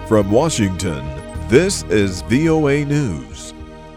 From Washington, this is VOA News.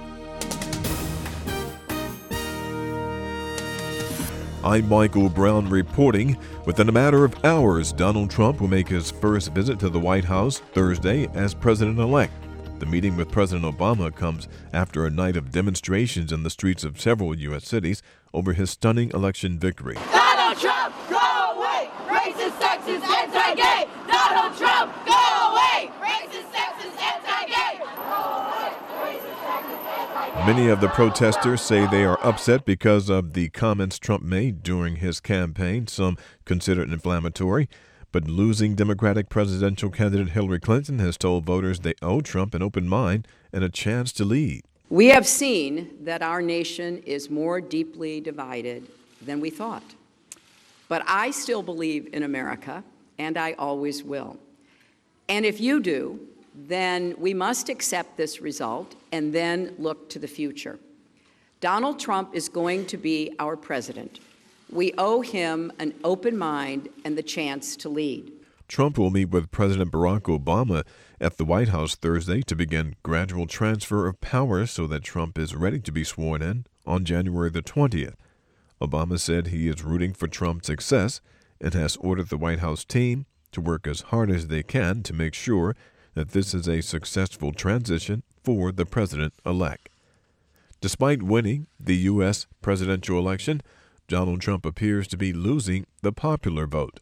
I'm Michael Brown reporting. Within a matter of hours, Donald Trump will make his first visit to the White House Thursday as president-elect. The meeting with President Obama comes after a night of demonstrations in the streets of several U.S. cities over his stunning election victory. Donald Trump, go away! Racist, sexist, anti-gay! Donald Trump, go away! Racist, sexist, anti-gay! Go away! Racist, sexist, anti-gay! Many of the protesters say they are upset because of the comments Trump made during his campaign, some consider it inflammatory. But losing Democratic presidential candidate Hillary Clinton has told voters they owe Trump an open mind and a chance to lead. We have seen that our nation is more deeply divided than we thought. But I still believe in America, and I always will. And if you do, then we must accept this result and then look to the future. Donald Trump is going to be our president. We owe him an open mind and the chance to lead. Trump will meet with President Barack Obama at the White House Thursday to begin gradual transfer of power so that Trump is ready to be sworn in on January the 20th. Obama said he is rooting for Trump's success and has ordered the White House team to work as hard as they can to make sure that this is a successful transition for the president-elect. Despite winning the U.S. presidential election, Donald Trump appears to be losing the popular vote.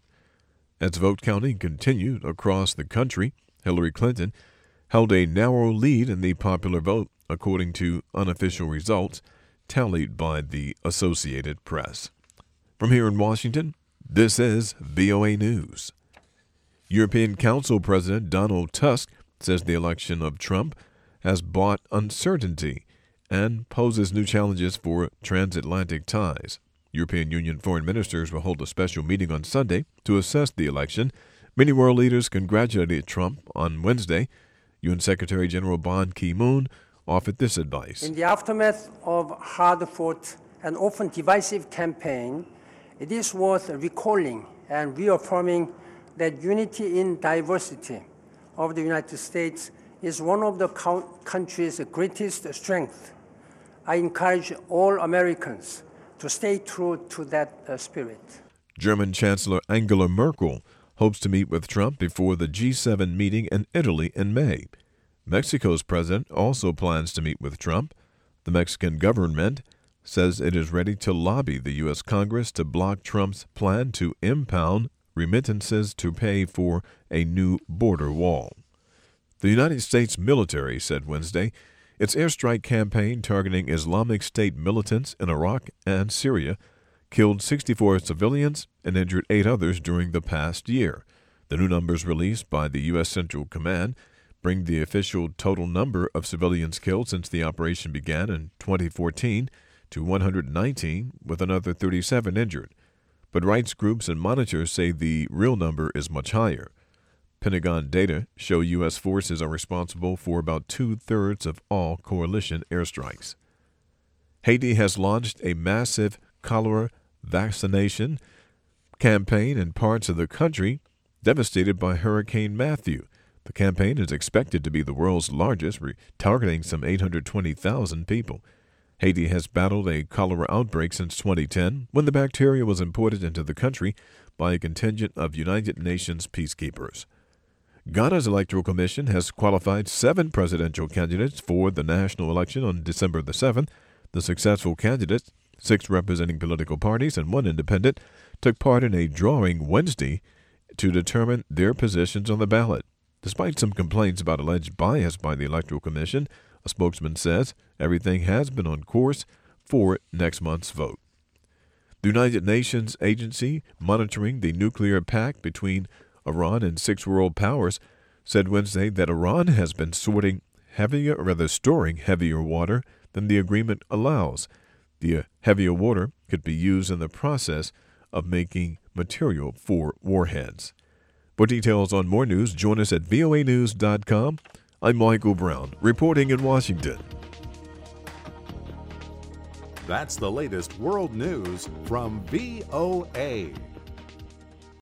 As vote counting continued across the country, Hillary Clinton held a narrow lead in the popular vote, according to unofficial results tallied by the Associated Press. From here in Washington, this is VOA News. European Council President Donald Tusk says the election of Trump has brought uncertainty and poses new challenges for transatlantic ties. European Union foreign ministers will hold a special meeting on Sunday to assess the election. Many world leaders congratulated Trump on Wednesday. UN Secretary General Ban Ki-moon offered this advice. In the aftermath of hard-fought and often divisive campaign, it is worth recalling and reaffirming that unity in diversity of the United States is one of the country's greatest strengths. I encourage all Americans to stay true to that spirit. German Chancellor Angela Merkel hopes to meet with Trump before the G7 meeting in Italy in May. Mexico's president also plans to meet with Trump. The Mexican government says it is ready to lobby the U.S. Congress to block Trump's plan to impound remittances to pay for a new border wall. The United States military said Wednesday its airstrike campaign targeting Islamic State militants in Iraq and Syria killed 64 civilians and injured 8 others during the past year. The new numbers released by the U.S. Central Command bring the official total number of civilians killed since the operation began in 2014 to 119, with another 37 injured. But rights groups and monitors say the real number is much higher. Pentagon data show U.S. forces are responsible for about 2/3 of all coalition airstrikes. Haiti has launched a massive cholera vaccination campaign in parts of the country devastated by Hurricane Matthew. The campaign is expected to be the world's largest, targeting some 820,000 people. Haiti has battled a cholera outbreak since 2010, when the bacteria was imported into the country by a contingent of United Nations peacekeepers. Ghana's Electoral Commission has qualified 7 presidential candidates for the national election on December the 7th. The successful candidates, 6 representing political parties and 1 independent, took part in a drawing Wednesday to determine their positions on the ballot. Despite some complaints about alleged bias by the Electoral Commission, a spokesman says everything has been on course for next month's vote. The United Nations agency monitoring the nuclear pact between Iran and 6 world powers said Wednesday that Iran has been storing heavier water than the agreement allows. The heavier water could be used in the process of making material for warheads. For details on more news, join us at voanews.com. I'm Michael Brown, reporting in Washington. That's the latest world news from VOA.